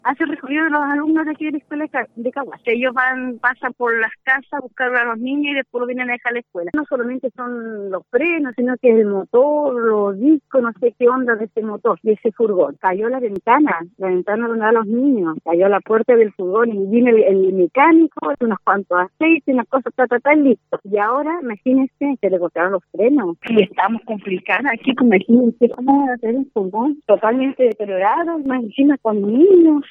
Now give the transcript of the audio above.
hace el recorrido de los alumnos de aquí de la escuela de Caguas. Ellos pasan por las casas a buscar a los niños y después lo vienen a dejar a la escuela. No solamente son los frenos, sino que el motor, los discos, no sé qué onda de ese motor, de ese furgón. Cayó la ventana donde van los niños, cayó la puerta del furgón y vino el mecánico, unos cuantos aceites, unas cosas, listo. Y ahora, imagínense, se le cortaron los frenos. Y estamos complicadas aquí, imagínense cómo va a ser un furgón totalmente deteriorado, más encima con niños.